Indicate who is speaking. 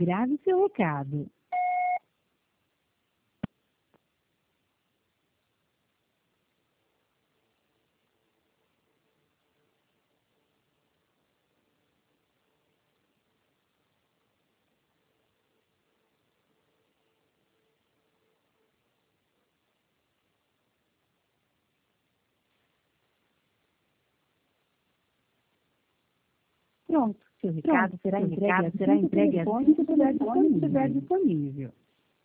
Speaker 1: Grave seu recado. Pronto, seu recado será entregue assim que o telefone estiver disponível.